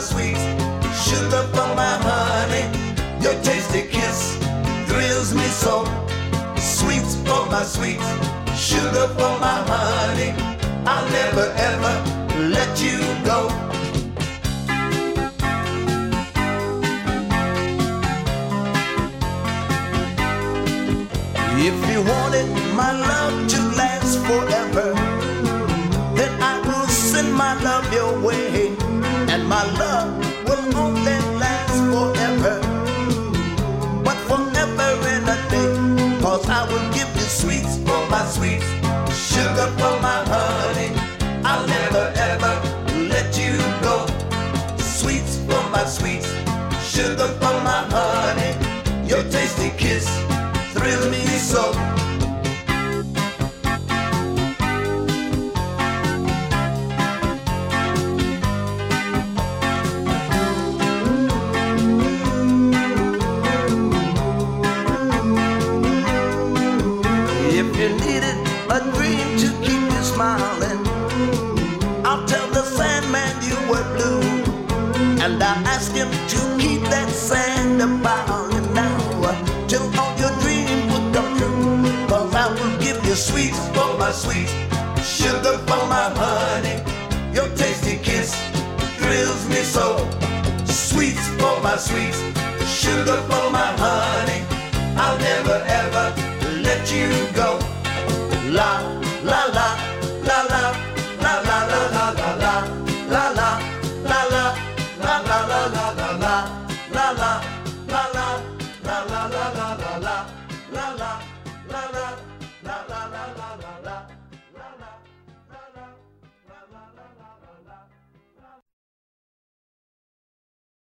sweets, sugar for my honey. Your tasty kiss thrills me so. Sweets for my sweets, sugar for my honey. I'll never ever let you go. If you wanted my love to last forever, then I will send my love your way, and my love will only last forever, but forever in a day. Cause I will give you sweets for my sweets, sugar for my honey. I'll never ever let you go. Sweets for my sweets, sugar for my honey. Your tasty kiss thrills me so. If you needed a dream to keep you smiling, I'll tell the Sandman you were blue, and I ask him to keep that sand about you now, till all your dreams will come true. Cause I will give you sweets for my sweets, sugar for my honey. Your tasty kiss thrills me so. Sweets for my sweets, sugar for my honey. I'll never ever let you go. La la la la la.